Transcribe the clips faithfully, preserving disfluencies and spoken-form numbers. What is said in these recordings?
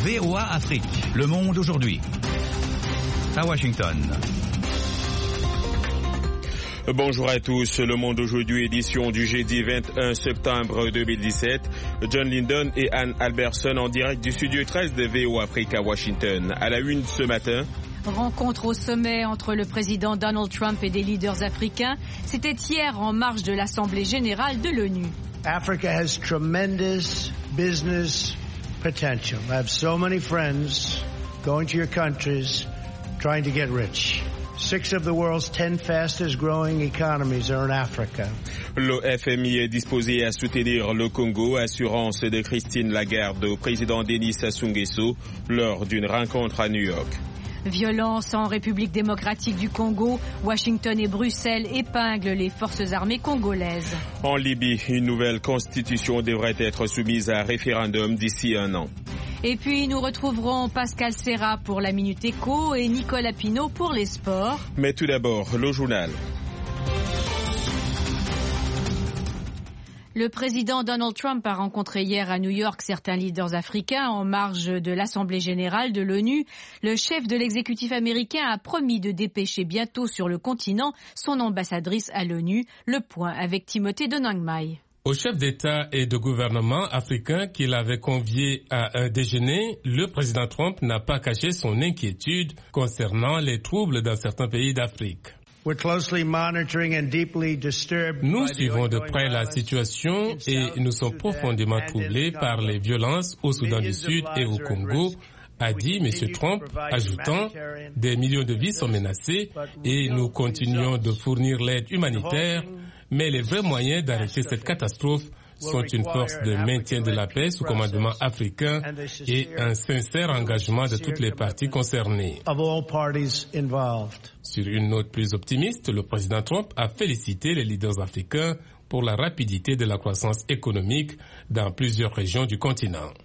V O A Afrique, Le Monde aujourd'hui. À Washington. Bonjour à tous, Le Monde aujourd'hui, édition du jeudi vingt et un septembre deux mille dix-sept. John Linden et Anne Alberson en direct du studio treize de V O A Afrique à Washington. À la une ce matin. Rencontre au sommet entre le président Donald Trump et des leaders africains. C'était hier en marge de l'Assemblée générale de l'ONU. Africa has tremendous business potential. I have so many friends going to your countries trying to get rich. Six of the world's ten fastest growing economies are in Africa. Le F M I est disposé à soutenir le Congo, assurance de Christine Lagarde au président Denis Sassou Nguesso lors d'une rencontre à New York. Violence en République démocratique du Congo, Washington et Bruxelles épinglent les forces armées congolaises. En Libye, une nouvelle constitution devrait être soumise à référendum d'ici un an. Et puis nous retrouverons Pascal Serra pour la Minute Éco et Nicolas Pinault pour les sports. Mais tout d'abord, le journal. Le président Donald Trump a rencontré hier à New York certains leaders africains en marge de l'Assemblée générale de l'ONU. Le chef de l'exécutif américain a promis de dépêcher bientôt sur le continent son ambassadrice à l'ONU. Le point avec Timothée Donangmai. Au chef d'État et de gouvernement africain qu'il avait convié à un déjeuner, le président Trump n'a pas caché son inquiétude concernant les troubles dans certains pays d'Afrique. Nous suivons de près la situation et nous sommes profondément troublés par les violences au Soudan du Sud et au Congo, a dit M. Trump, ajoutant « Des millions de vies sont menacées et nous continuons de fournir l'aide humanitaire, mais les vrais moyens d'arrêter cette catastrophe sont une force de maintien de la paix sous commandement africain et un sincère engagement de toutes les parties concernées. » Sur une note plus optimiste, le président Trump a félicité les leaders africains pour la rapidité de la croissance économique dans plusieurs régions du continent.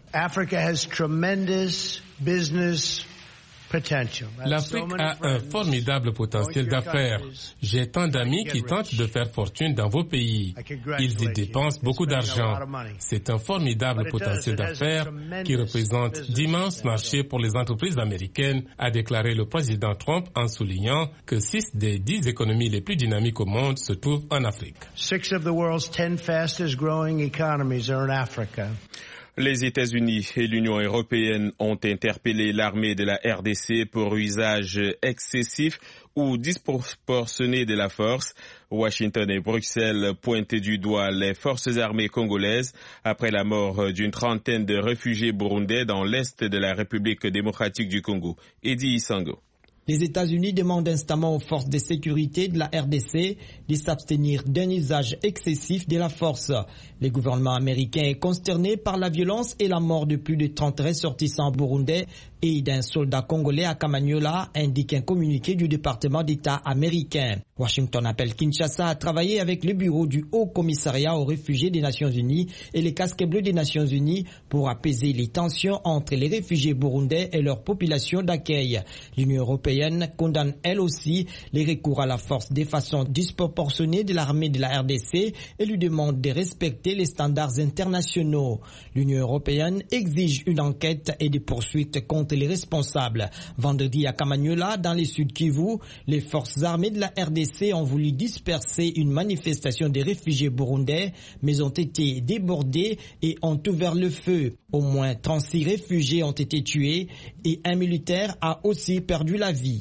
L'Afrique a un formidable potentiel d'affaires. J'ai tant d'amis qui tentent de faire fortune dans vos pays. Ils y dépensent beaucoup d'argent. C'est un formidable potentiel d'affaires qui représente d'immenses marchés pour les entreprises américaines, a déclaré le président Trump en soulignant que six des dix économies les plus dynamiques au monde se trouvent en Afrique. Six of the world's ten fastest growing economies are in Africa. Les États-Unis et l'Union européenne ont interpellé l'armée de la R D C pour usage excessif ou disproportionné de la force. Washington et Bruxelles pointent du doigt les forces armées congolaises après la mort d'une trentaine de réfugiés burundais dans l'est de la République démocratique du Congo. Eddie Isango. Les États-Unis demandent instamment aux forces de sécurité de la R D C de s'abstenir d'un usage excessif de la force. Le gouvernement américain est consterné par la violence et la mort de plus de trente ressortissants burundais et d'un soldat congolais à Kamanyola, indique un communiqué du département d'État américain. Washington appelle Kinshasa à travailler avec le bureau du Haut Commissariat aux réfugiés des Nations Unies et les casques bleus des Nations Unies pour apaiser les tensions entre les réfugiés burundais et leur population d'accueil. L'Union européenne condamne elle aussi les recours à la force de façon disproportionnée de l'armée de la R D C et lui demande de respecter les standards internationaux. L'Union européenne exige une enquête et des poursuites contre les responsables. Vendredi à Kamanyola, dans le sud Kivu, les forces armées de la R D C ont voulu disperser une manifestation des réfugiés burundais, mais ont été débordés et ont ouvert le feu. Au moins trente-six réfugiés ont été tués et un militaire a aussi perdu la vie.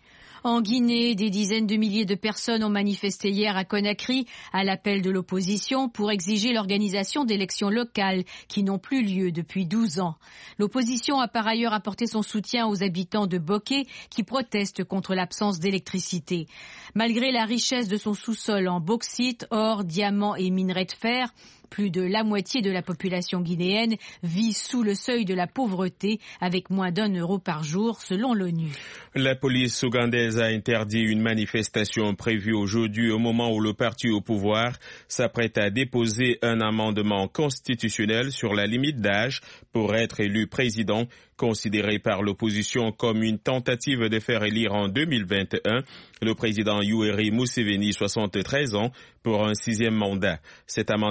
En Guinée, des dizaines de milliers de personnes ont manifesté hier à Conakry à l'appel de l'opposition pour exiger l'organisation d'élections locales qui n'ont plus lieu depuis douze ans. L'opposition a par ailleurs apporté son soutien aux habitants de Boké qui protestent contre l'absence d'électricité. Malgré la richesse de son sous-sol en bauxite, or, diamants et minerais de fer, plus de la moitié de la population guinéenne vit sous le seuil de la pauvreté avec moins d'un euro par jour selon l'ONU. La police ougandaise a interdit une manifestation prévue aujourd'hui au moment où le parti au pouvoir s'apprête à déposer un amendement constitutionnel sur la limite d'âge pour être élu président, considéré par l'opposition comme une tentative de faire élire en deux mille vingt et un le président Yoweri Museveni, soixante-treize ans, pour un sixième mandat. Cet amendement qui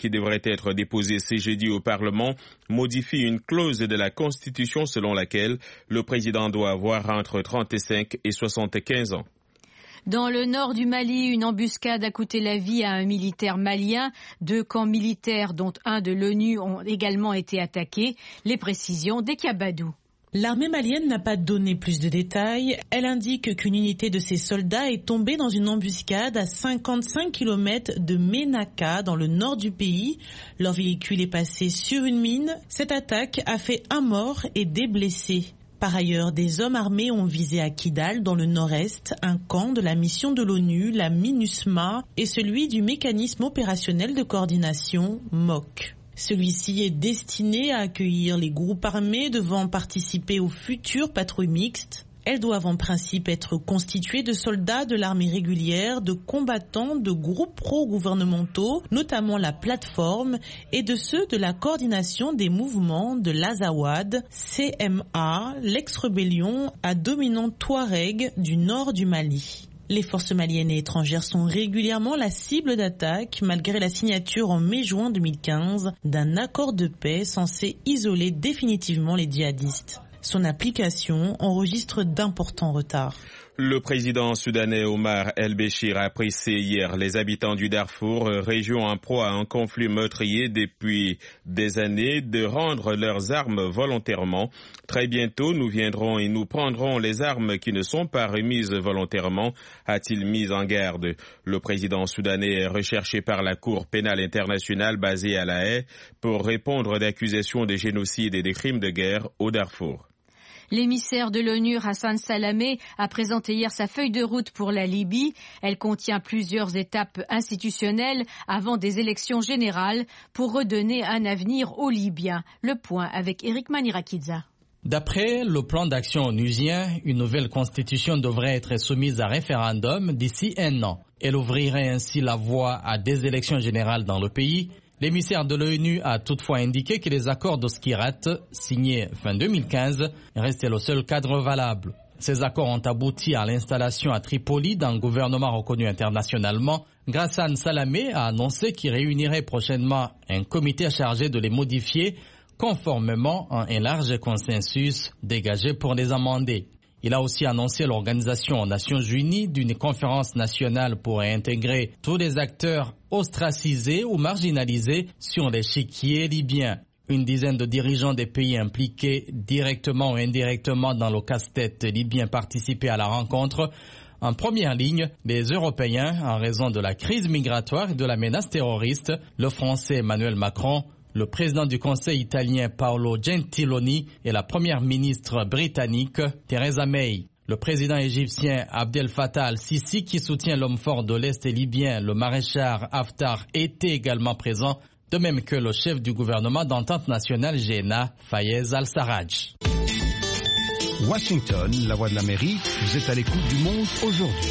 qui devrait être déposé ce jeudi au Parlement, modifie une clause de la Constitution selon laquelle le président doit avoir entre trente-cinq et soixante-quinze ans. Dans le nord du Mali, une embuscade a coûté la vie à un militaire malien. Deux camps militaires, dont un de l'ONU, ont également été attaqués. Les précisions d'Ekabadou. L'armée malienne n'a pas donné plus de détails. Elle indique qu'une unité de ses soldats est tombée dans une embuscade à cinquante-cinq kilomètres de Ménaka, dans le nord du pays. Leur véhicule est passé sur une mine. Cette attaque a fait un mort et des blessés. Par ailleurs, des hommes armés ont visé à Kidal, dans le nord-est, un camp de la mission de l'ONU, la MINUSMA, et celui du mécanisme opérationnel de coordination, M O C. Celui-ci est destiné à accueillir les groupes armés devant participer aux futures patrouilles mixtes. Elles doivent en principe être constituées de soldats de l'armée régulière, de combattants de groupes pro-gouvernementaux, notamment la plateforme, et de ceux de la coordination des mouvements de l'Azawad, C M A, l'ex-rébellion à dominant touareg du nord du Mali. Les forces maliennes et étrangères sont régulièrement la cible d'attaques malgré la signature en mai-juin deux mille quinze d'un accord de paix censé isoler définitivement les djihadistes. Son application enregistre d'importants retards. Le président soudanais Omar El-Béchir a pressé hier les habitants du Darfour, région en proie à un conflit meurtrier depuis des années, de rendre leurs armes volontairement. Très bientôt, nous viendrons et nous prendrons les armes qui ne sont pas remises volontairement, a-t-il mis en garde. Le président soudanais est recherché par la Cour pénale internationale basée à La Haye pour répondre d'accusations de génocide et de crimes de guerre au Darfour. L'émissaire de l'ONU, Hassan Salamé, a présenté hier sa feuille de route pour la Libye. Elle contient plusieurs étapes institutionnelles avant des élections générales pour redonner un avenir aux Libyens. Le point avec Eric Manirakidza. D'après le plan d'action onusien, une nouvelle constitution devrait être soumise à référendum d'ici un an. Elle ouvrirait ainsi la voie à des élections générales dans le pays. L'émissaire de l'ONU a toutefois indiqué que les accords de Skirat, signés fin deux mille quinze, restaient le seul cadre valable. Ces accords ont abouti à l'installation à Tripoli d'un gouvernement reconnu internationalement. Ghassan Salamé a annoncé qu'il réunirait prochainement un comité chargé de les modifier conformément à un large consensus dégagé pour les amender. Il a aussi annoncé l'organisation aux Nations Unies d'une conférence nationale pour intégrer tous les acteurs ostracisés ou marginalisés sur l'échiquier libyen. Une dizaine de dirigeants des pays impliqués directement ou indirectement dans le casse-tête libyen participaient à la rencontre. En première ligne, les Européens, en raison de la crise migratoire et de la menace terroriste, le Français Emmanuel Macron, le président du Conseil italien Paolo Gentiloni et la première ministre britannique Theresa May. Le président égyptien Abdel Fattah al-Sisi, qui soutient l'homme fort de l'Est libyen, le maréchal Haftar, était également présent, de même que le chef du gouvernement d'entente nationale G N A, Fayez al-Sarraj. Washington, la voix de l'Amérique, vous êtes à l'écoute du monde aujourd'hui.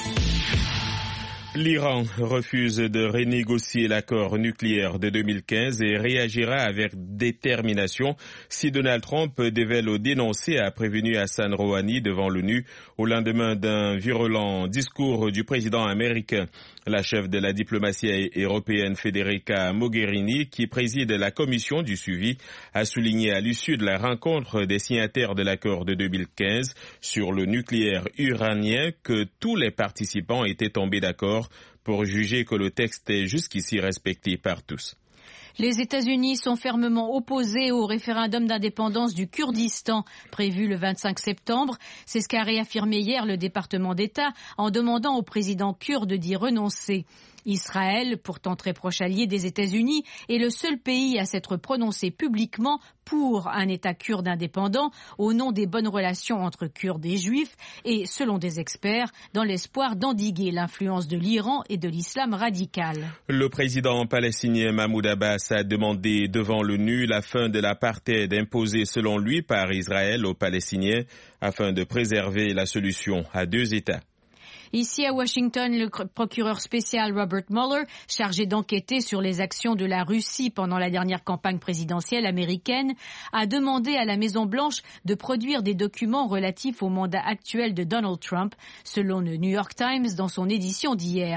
L'Iran refuse de renégocier l'accord nucléaire de deux mille quinze et réagira avec détermination si Donald Trump devait le dénoncer, a prévenu Hassan Rouhani devant l'ONU au lendemain d'un virulent discours du président américain. La chef de la diplomatie européenne Federica Mogherini, qui préside la commission du suivi, a souligné à l'issue de la rencontre des signataires de l'accord de deux mille quinze sur le nucléaire iranien que tous les participants étaient tombés d'accord pour juger que le texte est jusqu'ici respecté par tous. Les États-Unis sont fermement opposés au référendum d'indépendance du Kurdistan prévu le vingt-cinq septembre. C'est ce qu'a réaffirmé hier le département d'État en demandant au président kurde d'y renoncer. Israël, pourtant très proche allié des États-Unis, est le seul pays à s'être prononcé publiquement pour un État kurde indépendant au nom des bonnes relations entre Kurdes et Juifs et, selon des experts, dans l'espoir d'endiguer l'influence de l'Iran et de l'islam radical. Le président palestinien Mahmoud Abbas a demandé devant l'ONU la fin de l'apartheid imposée selon lui par Israël aux Palestiniens afin de préserver la solution à deux États. Ici à Washington, le procureur spécial Robert Mueller, chargé d'enquêter sur les actions de la Russie pendant la dernière campagne présidentielle américaine, a demandé à la Maison-Blanche de produire des documents relatifs au mandat actuel de Donald Trump, selon le New York Times dans son édition d'hier.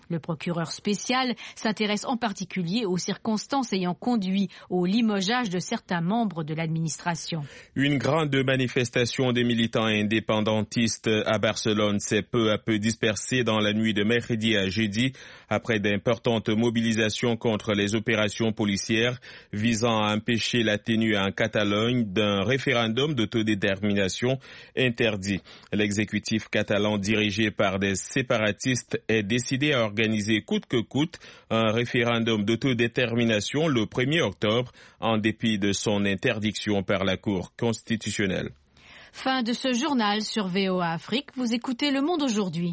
Le procureur spécial s'intéresse en particulier aux circonstances ayant conduit au limogeage de certains membres de l'administration. Une grande manifestation des militants indépendantistes à Barcelone s'est peu à peu dispersée dans la nuit de mercredi à jeudi après d'importantes mobilisations contre les opérations policières visant à empêcher la tenue en Catalogne d'un référendum d'autodétermination interdit. L'exécutif catalan dirigé par des séparatistes est décidé à organiser coûte que coûte un référendum d'autodétermination le premier octobre en dépit de son interdiction par la Cour constitutionnelle. Fin de ce journal sur V O A Afrique. Vous écoutez Le Monde aujourd'hui.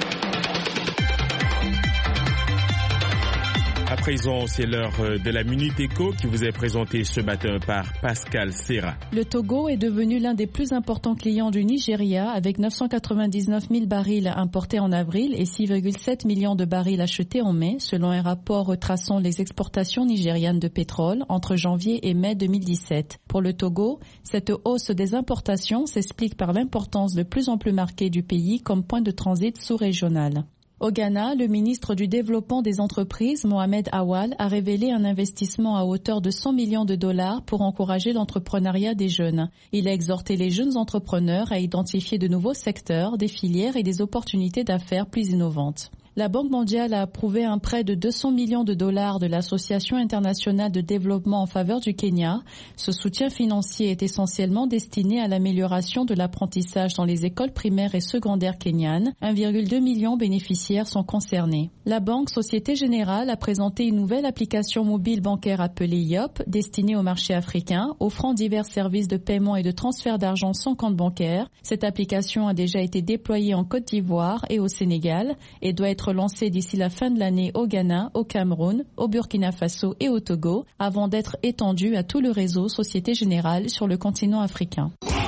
À présent, c'est l'heure de la Minute Éco qui vous est présentée ce matin par Pascal Serra. Le Togo est devenu l'un des plus importants clients du Nigeria avec neuf cent quatre-vingt-dix-neuf mille barils importés en avril et six virgule sept millions de barils achetés en mai, selon un rapport retraçant les exportations nigérianes de pétrole entre janvier et mai deux mille dix-sept. Pour le Togo, cette hausse des importations s'explique par l'importance de plus en plus marquée du pays comme point de transit sous-régional. Au Ghana, le ministre du Développement des entreprises, Mohamed Awal, a révélé un investissement à hauteur de cent millions de dollars pour encourager l'entrepreneuriat des jeunes. Il a exhorté les jeunes entrepreneurs à identifier de nouveaux secteurs, des filières et des opportunités d'affaires plus innovantes. La Banque mondiale a approuvé un prêt de deux cents millions de dollars de l'Association internationale de développement en faveur du Kenya. Ce soutien financier est essentiellement destiné à l'amélioration de l'apprentissage dans les écoles primaires et secondaires kenyanes. un virgule deux million bénéficiaires sont concernés. La Banque Société Générale a présenté une nouvelle application mobile bancaire appelée Yop, destinée au marché africain, offrant divers services de paiement et de transfert d'argent sans compte bancaire. Cette application a déjà été déployée en Côte d'Ivoire et au Sénégal et doit être lancée d'ici la fin de l'année au Ghana, au Cameroun, au Burkina Faso et au Togo, avant d'être étendue à tout le réseau Société Générale sur le continent africain.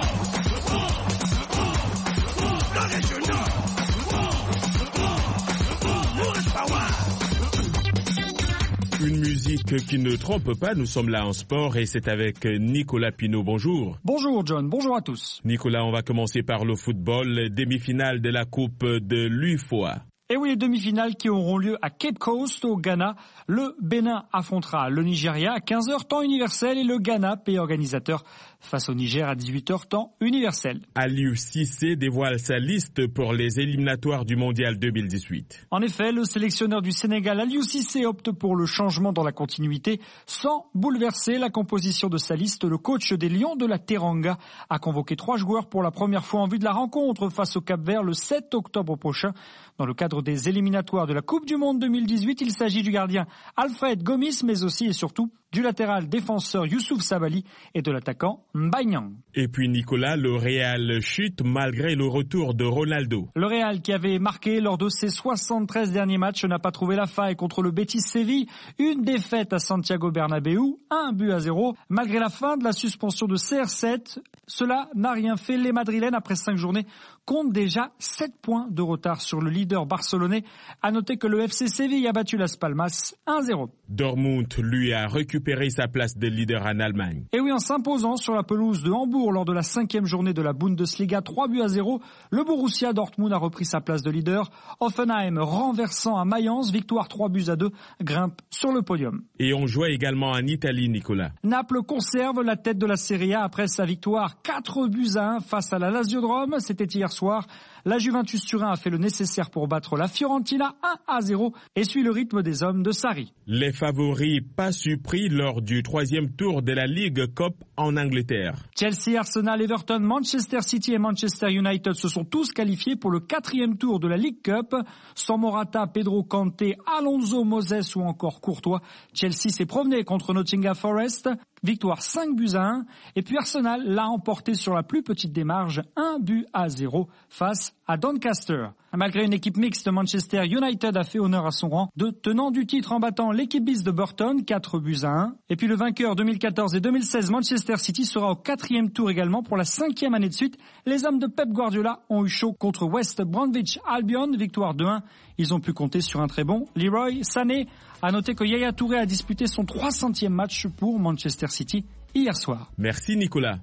Une musique qui ne trompe pas, nous sommes là en sport et c'est avec Nicolas Pinault. Bonjour. Bonjour John, bonjour à tous. Nicolas, on va commencer par le football, demi-finale de la Coupe de l'U F O A. Et oui, les demi-finales qui auront lieu à Cape Coast au Ghana. Le Bénin affrontera le Nigeria à quinze heures temps universel et le Ghana, pays organisateur, face au Niger à dix-huit heures temps universel. Aliou Cissé dévoile sa liste pour les éliminatoires du Mondial deux mille dix-huit. En effet, le sélectionneur du Sénégal, Aliou Cissé, opte pour le changement dans la continuité sans bouleverser la composition de sa liste. Le coach des Lions de la Teranga a convoqué trois joueurs pour la première fois en vue de la rencontre face au Cap-Vert le sept octobre prochain. Dans le cadre des éliminatoires de la Coupe du Monde deux mille dix-huit, il s'agit du gardien Alfred Gomis, mais aussi et surtout du latéral défenseur Youssouf Sabaly et de l'attaquant Mbaye. Et puis Nicolas, le Real chute malgré le retour de Ronaldo. Le Real, qui avait marqué lors de ses soixante-treize derniers matchs, n'a pas trouvé la faille contre le Betis Séville. Une défaite à Santiago Bernabéu, un but à zéro. Malgré la fin de la suspension de C R sept, cela n'a rien fait. Les Madrilènes, après cinq journées, comptent déjà sept points de retard sur le leader barcelonais. À noter que le F C Séville a battu Las Palmas un zéro. Dortmund, lui, a récupéré sa place de leader en Allemagne. Et oui, en s'imposant sur la pelouse de Hambourg lors de la cinquième journée de la Bundesliga, trois buts à zéro, le Borussia Dortmund a repris sa place de leader. Hoffenheim, renversant à Mayence, victoire trois buts à deux, grimpe sur le podium. Et on jouait également en Italie, Nicolas. Naples conserve la tête de la Serie A après sa victoire quatre buts à un face à la Lazio de Rome. C'était hier soir. La Juventus Turin a fait le nécessaire pour battre la Fiorentina un à zéro et suit le rythme des hommes de Sarri. Les favoris pas surpris lors du troisième tour de la League Cup en Angleterre. Chelsea, Arsenal, Everton, Manchester City et Manchester United se sont tous qualifiés pour le quatrième tour de la League Cup. Sans Morata, Pedro Kanté, Alonso, Moses ou encore Courtois, Chelsea s'est promené contre Nottingham Forest. Victoire cinq buts à un. Et puis Arsenal l'a emporté sur la plus petite des marges, un but à zéro face à Doncaster. Malgré une équipe mixte, Manchester United a fait honneur à son rang de tenant du titre en battant l'équipe bis de Burton, quatre buts à un. Et puis le vainqueur deux mille quatorze et deux mille seize, Manchester City, sera au quatrième tour également pour la cinquième année de suite. Les hommes de Pep Guardiola ont eu chaud contre West Bromwich Albion, victoire deux un. Ils ont pu compter sur un très bon Leroy Sané. À noter que Yaya Touré a disputé son trois centième match pour Manchester City hier soir. Merci Nicolas.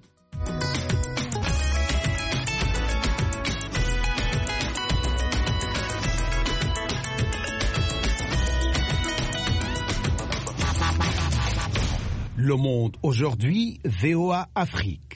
Le Monde aujourd'hui, V O A Afrique.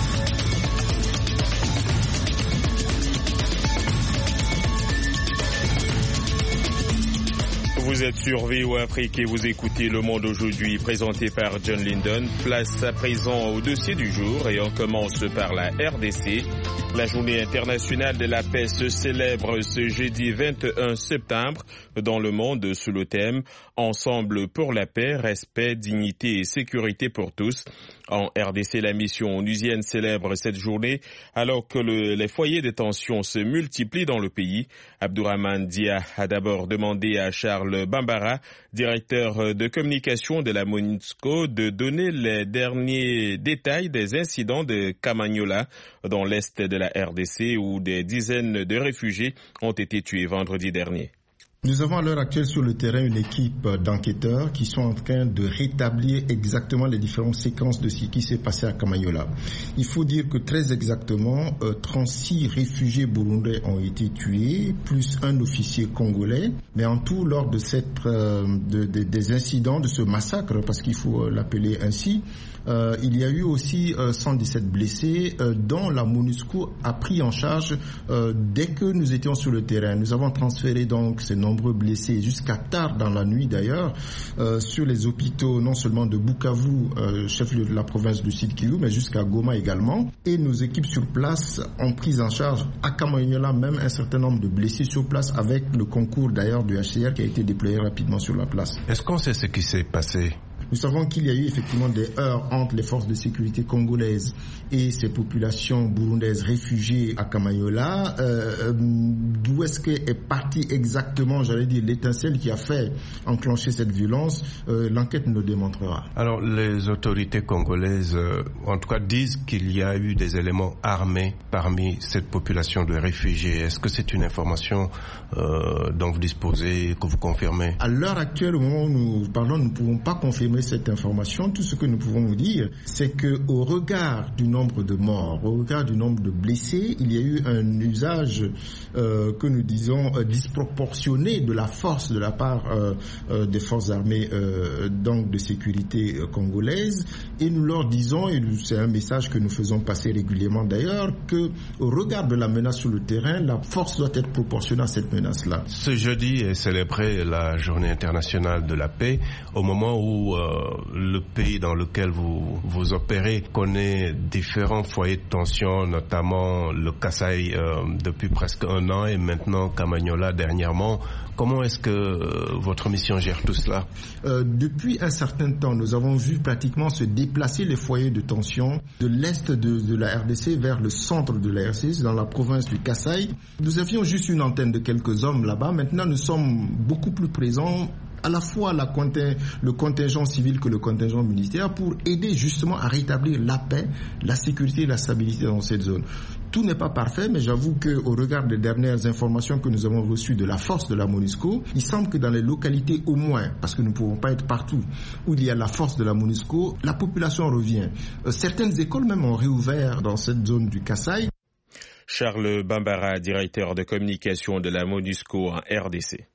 Vous êtes sur V O A Afrique et vous écoutez Le Monde aujourd'hui, présenté par John Lyndon. Place à présent au dossier du jour et on commence par la R D C. La journée internationale de la paix se célèbre ce jeudi vingt et un septembre dans le monde sous le thème « Ensemble pour la paix, respect, dignité et sécurité pour tous ». En R D C, la mission onusienne célèbre cette journée alors que le, les foyers de tension se multiplient dans le pays. Abdourahmane Dia a d'abord demandé à Charles Bambara, directeur de communication de la MONUSCO, de donner les derniers détails des incidents de Kamanyola dans l'est de la R D C où des dizaines de réfugiés ont été tués vendredi dernier. Nous avons à l'heure actuelle sur le terrain une équipe d'enquêteurs qui sont en train de rétablir exactement les différentes séquences de ce qui s'est passé à Kamanyola. Il faut dire que très exactement, euh, trente-six réfugiés burundais ont été tués, plus un officier congolais. Mais en tout, lors de cette, euh, de, de, des incidents, de ce massacre, parce qu'il faut l'appeler ainsi, euh, il y a eu aussi euh, cent dix-sept blessés, euh, dont la MONUSCO a pris en charge euh, dès que nous étions sur le terrain. Nous avons transféré donc ces nombreux blessés jusqu'à tard dans la nuit d'ailleurs euh, sur les hôpitaux non seulement de Bukavu, euh, chef-lieu de la province du Sud Kivu, mais jusqu'à Goma également. Et nos équipes sur place ont pris en charge à Kamanyola même un certain nombre de blessés sur place avec le concours d'ailleurs du H C R qui a été déployé rapidement sur la place. Est-ce qu'on sait ce qui s'est passé ? Nous savons qu'il y a eu effectivement des heurts entre les forces de sécurité congolaises et ces populations burundaises réfugiées à Kamanyola. Euh, d'où est-ce qu'est partie exactement, j'allais dire, l'étincelle qui a fait enclencher cette violence? euh, L'enquête nous le démontrera. Alors, les autorités congolaises, euh, en tout cas, disent qu'il y a eu des éléments armés parmi cette population de réfugiés. Est-ce que c'est une information euh, dont vous disposez, que vous confirmez? À l'heure actuelle, au moment où nous parlons, nous ne pouvons pas confirmer cette information. Tout ce que nous pouvons vous dire, c'est que au regard du nombre de morts, au regard du nombre de blessés, il y a eu un usage euh, que nous disons euh, disproportionné de la force de la part euh, euh, des forces armées euh, donc de sécurité euh, congolaises. Et nous leur disons, et c'est un message que nous faisons passer régulièrement d'ailleurs, que au regard de la menace sur le terrain, la force doit être proportionnée à cette menace-là. Ce jeudi est célébré la Journée internationale de la paix, au moment où euh, le pays dans lequel vous, vous opérez connaît différents foyers de tension, notamment le Kasaï euh, depuis presque un an et maintenant Kamanyola dernièrement. Comment est-ce que euh, votre mission gère tout cela? euh, Depuis un certain temps, nous avons vu pratiquement se déplacer les foyers de tension de l'est de, de la R D C vers le centre de la R D C, dans la province du Kasaï. Nous avions juste une antenne de quelques hommes là-bas. Maintenant, nous sommes beaucoup plus présents, à la fois la conting- le contingent civil que le contingent militaire, pour aider justement à rétablir la paix, la sécurité et la stabilité dans cette zone. Tout n'est pas parfait, mais j'avoue qu'au regard des dernières informations que nous avons reçues de la force de la MONUSCO, il semble que dans les localités au moins, parce que nous ne pouvons pas être partout, où il y a la force de la MONUSCO, la population revient. Euh, certaines écoles même ont réouvert dans cette zone du Kasaï. Charles Bambara, directeur de communication de la MONUSCO en R D C.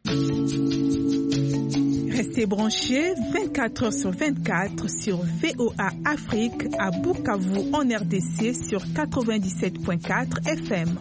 Restez branchés vingt-quatre heures sur vingt-quatre sur V O A Afrique à Bukavu en R D C sur quatre-vingt-dix-sept virgule quatre F M.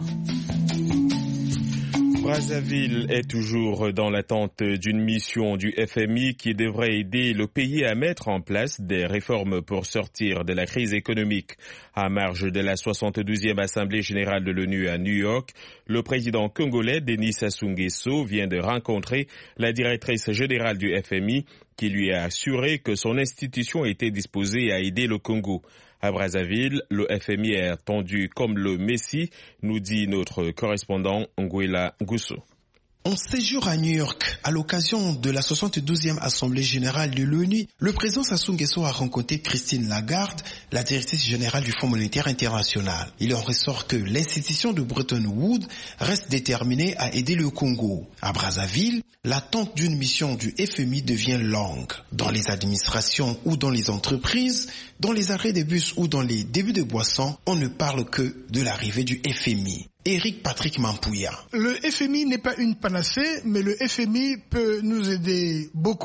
Brazzaville est toujours dans l'attente d'une mission du F M I qui devrait aider le pays à mettre en place des réformes pour sortir de la crise économique. À marge de la soixante-douzième Assemblée générale de l'ONU à New York, le président congolais Denis Sassou Nguesso vient de rencontrer la directrice générale du F M I qui lui a assuré que son institution était disposée à aider le Congo. À Brazzaville, le F M I est attendu comme le Messie, nous dit notre correspondant Nguela Ngusso. En séjour à New York, à l'occasion de la soixante-douzième Assemblée générale de l'ONU, le président Sassou Nguesso a rencontré Christine Lagarde, la directrice générale du Fonds monétaire international. Il en ressort que l'institution de Bretton Woods reste déterminée à aider le Congo. À Brazzaville, l'attente d'une mission du F M I devient longue. Dans les administrations ou dans les entreprises, dans les arrêts de bus ou dans les débuts de boissons, on ne parle que de l'arrivée du F M I. Éric Patrick Mampouya. Le F M I n'est pas une panacée, mais le F M I peut nous aider beaucoup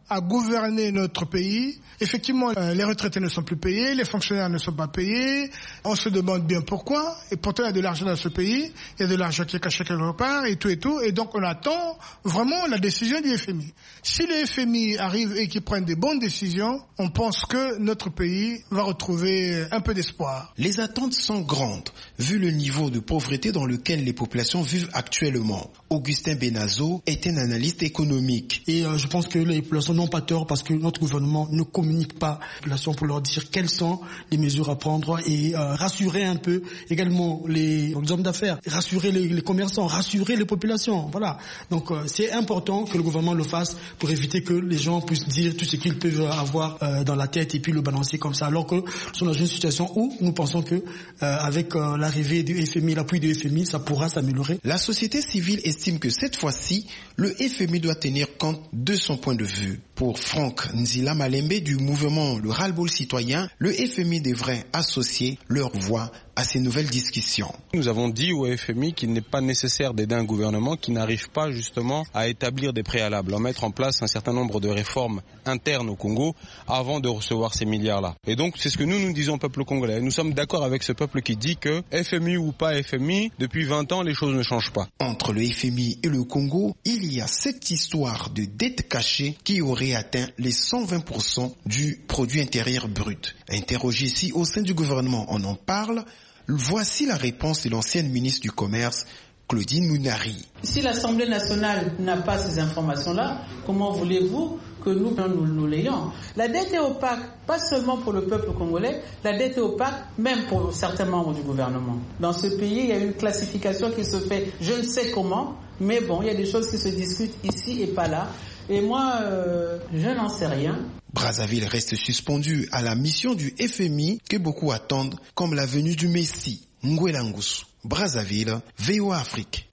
à gouverner notre pays. Effectivement, euh, les retraités ne sont plus payés, les fonctionnaires ne sont pas payés. On se demande bien pourquoi. Et pourtant, il y a de l'argent dans ce pays. Il y a de l'argent qui est caché quelque part et tout et tout. Et donc, on attend vraiment la décision du F M I. Si le F M I arrive et qu'ils prennent des bonnes décisions, on pense que notre pays va retrouver un peu d'espoir. Les attentes sont grandes, vu le niveau de pauvreté dans lequel les populations vivent actuellement. Augustin Benazo est un analyste économique. Et euh, je pense que les populations n'ont pas tort parce que notre gouvernement ne communique pas les populations pour leur dire quelles sont les mesures à prendre et euh, rassurer un peu également les, les hommes d'affaires, rassurer les, les commerçants, rassurer les populations. Voilà. Donc euh, c'est important que le gouvernement le fasse pour éviter que les gens puissent dire tout ce qu'ils peuvent avoir euh, dans la tête et puis le balancer comme ça. Alors que nous sommes dans une situation où nous pensons que euh, avec euh, l'arrivée du F M I, l'appui du F M I, ça pourra s'améliorer. La société civile estime que cette fois-ci, le F M I doit tenir compte de son point de vue. Pour Franck Nzila Malembe du mouvement Le Ras-le-Bol citoyen, le F M I devrait associer leur voix à ces nouvelles discussions. Nous avons dit au F M I qu'il n'est pas nécessaire d'aider un gouvernement qui n'arrive pas justement à établir des préalables, à mettre en place un certain nombre de réformes internes au Congo avant de recevoir ces milliards-là. Et donc c'est ce que nous nous disons au peuple congolais. Nous sommes d'accord avec ce peuple qui dit que F M I ou pas F M I, depuis vingt ans les choses ne changent pas. Entre le F M I et le Congo, il y a cette histoire de dette cachée qui aurait atteint les cent vingt pour cent du produit intérieur brut. Interrogé ici au sein du gouvernement, on en parle. Voici la réponse de l'ancienne ministre du Commerce, Claudine Mounari. Si l'Assemblée nationale n'a pas ces informations-là, comment voulez-vous que nous, nous, nous l'ayons? La dette est opaque, pas seulement pour le peuple congolais, la dette est opaque même pour certains membres du gouvernement. Dans ce pays, il y a une classification qui se fait, je ne sais comment, mais bon, il y a des choses qui se discutent ici et pas là. Et moi, euh, je n'en sais rien. Brazzaville reste suspendu à la mission du F M I que beaucoup attendent comme la venue du Messie. Nguela Ngusu, Brazzaville, V O A Afrique.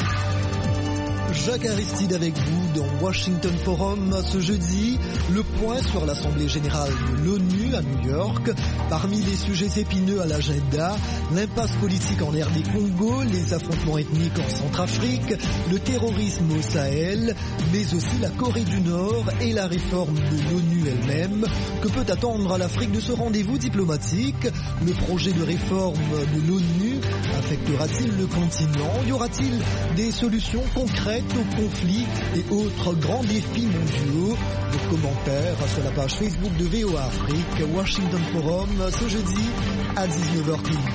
Jacques Aristide avec vous dans Washington Forum ce jeudi. Le point sur l'Assemblée générale de l'ONU à New York. Parmi les sujets épineux à l'agenda, l'impasse politique en R D Congo, les affrontements ethniques en Centrafrique, le terrorisme au Sahel, mais aussi la Corée du Nord et la réforme de l'ONU elle-même. Que peut attendre l'Afrique de ce rendez-vous diplomatique? Le projet de réforme de l'ONU affectera-t-il le continent? Y aura-t-il des solutions concrètes aux conflits et autres grands défis mondiaux? Vos commentaires sur la page Facebook de V O A Afrique, Washington Forum, ce jeudi à dix-neuf heures trente.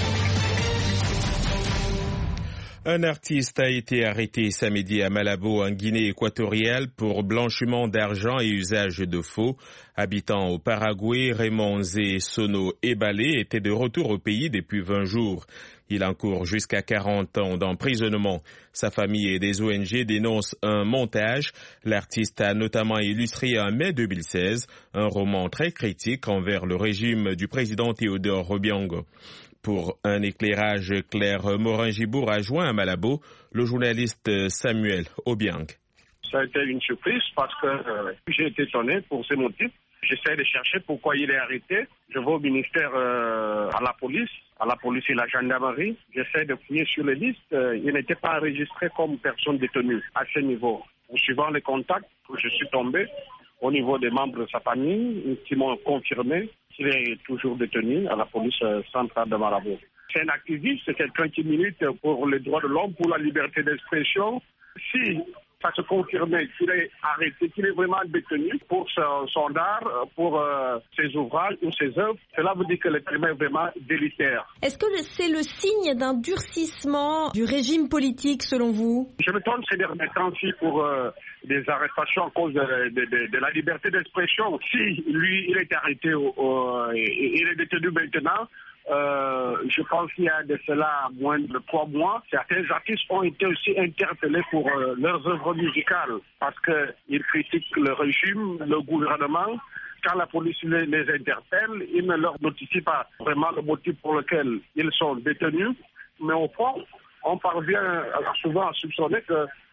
Un artiste a été arrêté samedi à Malabo, en Guinée équatoriale, pour blanchiment d'argent et usage de faux. Habitant au Paraguay, Raymond Zé Sono Ebalé était de retour au pays depuis vingt jours. Il encourt jusqu'à quarante ans d'emprisonnement. Sa famille et des O N G dénoncent un montage. L'artiste a notamment illustré en mai deux mille seize un roman très critique envers le régime du président Théodore Obiang. Pour un éclairage clair, Morin-Gibour a joint à Malabo le journaliste Samuel Obiang. Ça a été une surprise parce que euh, j'ai été étonné pour ces motifs. J'essaie de chercher pourquoi il est arrêté. Je vais au ministère, euh, à la police, à la police et la gendarmerie. J'essaie de fouiller sur les listes. Euh, il n'était pas enregistré comme personne détenue à ce niveau. En suivant les contacts, je suis tombé au niveau des membres de sa famille qui m'ont confirmé qu'il est toujours détenu à la police centrale de Malabo. C'est un activiste, c'est quelqu'un qui milite pour les droits de l'homme, pour la liberté d'expression. Si ça se confirmait qu'il est arrêté, qu'il est vraiment détenu pour son, son art, pour euh, ses ouvrages ou ses œuvres, cela veut dire que le crime est vraiment délitaire. Est-ce que c'est le signe d'un durcissement du régime politique selon vous? Je me tourne ces derniers temps-ci pour euh, des arrestations à cause de, de, de, de la liberté d'expression. Si lui, il est arrêté euh, et il est détenu maintenant, Euh, je pense qu'il y a de cela moins de trois mois, certains artistes ont été aussi interpellés pour euh, leurs œuvres musicales parce qu'ils critiquent le régime, le gouvernement. Quand la police les, les interpelle, ils ne leur notifient pas vraiment le motif pour lequel ils sont détenus. Mais au fond, on parvient souvent à soupçonner que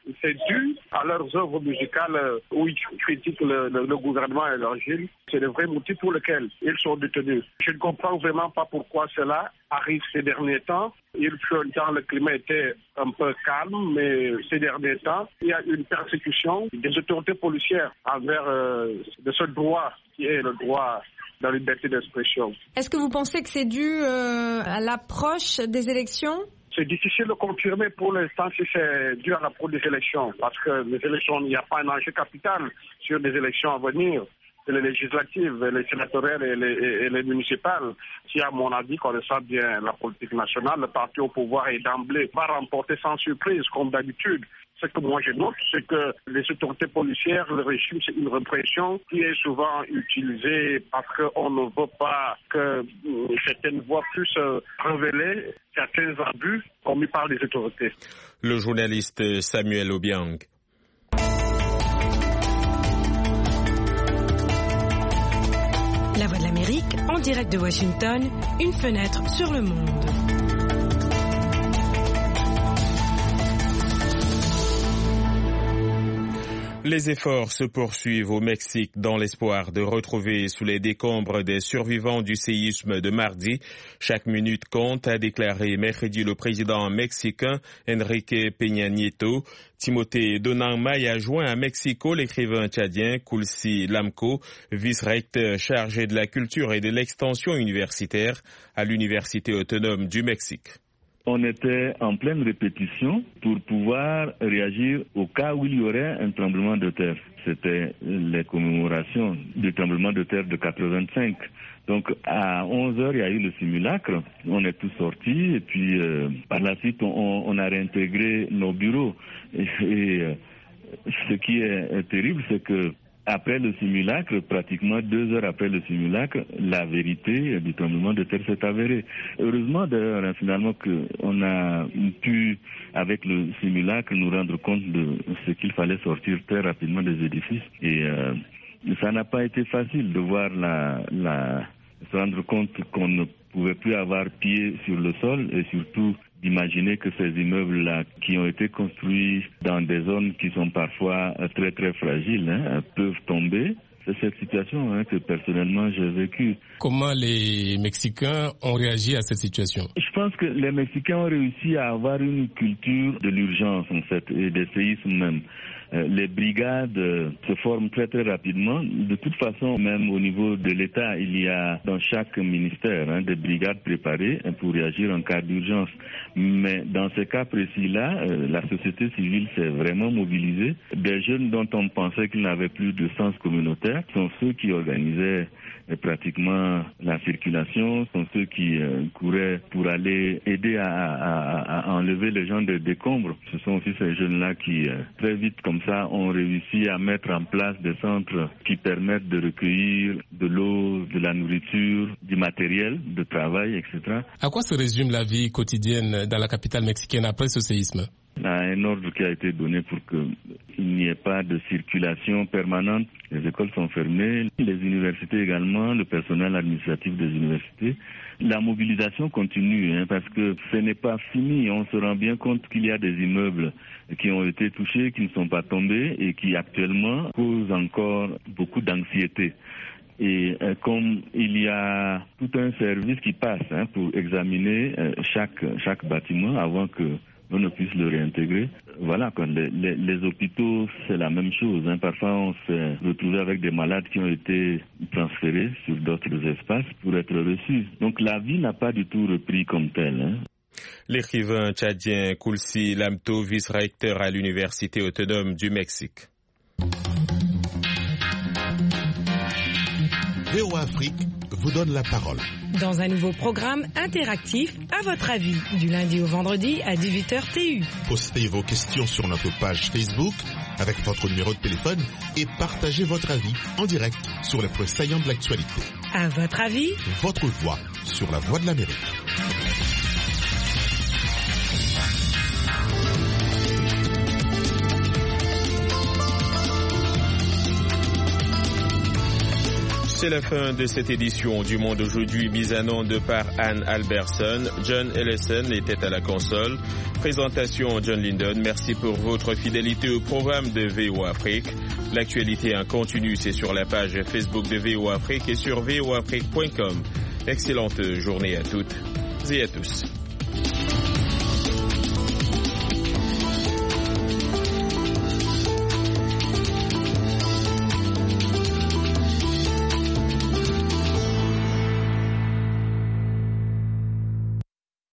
c'est dû à leurs œuvres musicales où ils critiquent le, le, le gouvernement et le régime. C'est le vrai motif pour lequel ils sont détenus. Je ne comprends vraiment pas pourquoi cela arrive ces derniers temps. Il fut un temps, le climat était un peu calme, mais ces derniers temps, il y a une persécution des autorités policières envers euh, de ce droit qui est le droit de la liberté d'expression. Est-ce que vous pensez que c'est dû euh, à l'approche des élections ? C'est difficile de confirmer pour l'instant si c'est dû à l'approche des élections, parce que les élections, il n'y a pas un enjeu capital sur les élections à venir. Les législatives, les sénatoriales et les, et les municipales. Si, à mon avis, connaissant bien la politique nationale, le parti au pouvoir est d'emblée va remporter sans surprise, comme d'habitude. Ce que moi je note, c'est que les autorités policières, le régime, c'est une répression qui est souvent utilisée parce qu'on ne veut pas que certaines voix puissent révéler certains abus commis par les autorités. Le journaliste Samuel Obiang. La Voix de l'Amérique, en direct de Washington, une fenêtre sur le monde. Les efforts se poursuivent au Mexique dans l'espoir de retrouver sous les décombres des survivants du séisme de mardi. Chaque minute compte, a déclaré mercredi le président mexicain Enrique Peña Nieto. Timothée Donangmay a joint à Mexico l'écrivain tchadien Kulsi Lamco, vice-recteur chargé de la culture et de l'extension universitaire à l'Université autonome du Mexique. On était en pleine répétition pour pouvoir réagir au cas où il y aurait un tremblement de terre. C'était les commémorations du tremblement de terre de quatre-vingt-cinq. Donc à onze heures, il y a eu le simulacre. On est tous sortis et puis euh, par la suite, on, on a réintégré nos bureaux. Et, et euh, ce qui est terrible, c'est que après le simulacre, pratiquement deux heures après le simulacre, la vérité du tremblement de terre s'est avérée. Heureusement d'ailleurs, finalement, qu'on a pu, avec le simulacre, nous rendre compte de ce qu'il fallait sortir très rapidement des édifices. Et euh, ça n'a pas été facile de voir la, la, se rendre compte qu'on ne pouvait plus avoir pied sur le sol et surtout d'imaginer que ces immeubles-là, qui ont été construits dans des zones qui sont parfois très très fragiles, hein, peuvent tomber. C'est cette situation hein, que personnellement j'ai vécue. Comment les Mexicains ont réagi à cette situation? Je pense que les Mexicains ont réussi à avoir une culture de l'urgence en fait, et des séismes même. Les brigades se forment très très rapidement. De toute façon, même au niveau de l'État, il y a dans chaque ministère hein, des brigades préparées pour réagir en cas d'urgence. Mais dans ce cas précis-là, euh, la société civile s'est vraiment mobilisée. Des jeunes dont on pensait qu'ils n'avaient plus de sens communautaire sont ceux qui organisaient euh, pratiquement la circulation, sont ceux qui euh, couraient pour aller aider à, à, à enlever les gens des décombres. Ce sont aussi ces jeunes-là qui, euh, très vite comme ça, ont réussi à mettre en place des centres qui permettent de recueillir de l'eau, de la nourriture, du matériel de travail, et cetera. À quoi se résume la vie quotidienne dans la capitale mexicaine après ce séisme? Il y a un ordre qui a été donné pour qu'il n'y ait pas de circulation permanente. Les écoles sont fermées, les universités également, le personnel administratif des universités. La mobilisation continue hein, parce que ce n'est pas fini. On se rend bien compte qu'il y a des immeubles qui ont été touchés, qui ne sont pas tombés et qui actuellement causent encore beaucoup d'anxiété. Et euh, comme il y a tout un service qui passe hein, pour examiner euh, chaque chaque bâtiment avant que on ne puisse le réintégrer. Voilà, quand les, les, les hôpitaux, c'est la même chose. Hein. Parfois, on s'est retrouvé avec des malades qui ont été transférés sur d'autres espaces pour être reçus. Donc la vie n'a pas du tout repris comme telle. Hein. L'écrivain tchadien Kulsi Lamco, vice-recteur à l'Université autonome du Mexique. V O A Afrique vous donne la parole. Dans un nouveau programme interactif, à votre avis, du lundi au vendredi à dix-huit heures T U. Postez vos questions sur notre page Facebook avec votre numéro de téléphone et partagez votre avis en direct sur les points saillants de l'actualité. À votre avis, votre voix sur la Voix de l'Amérique. C'est la fin de cette édition du Monde aujourd'hui, mise en onde par Anne Alberson. John Ellison était à la console. Présentation John Linden. Merci pour votre fidélité au programme de V O A Afrique. L'actualité en continu, c'est sur la page Facebook de V O A Afrique et sur v o afrique point com. Excellente journée à toutes et à tous.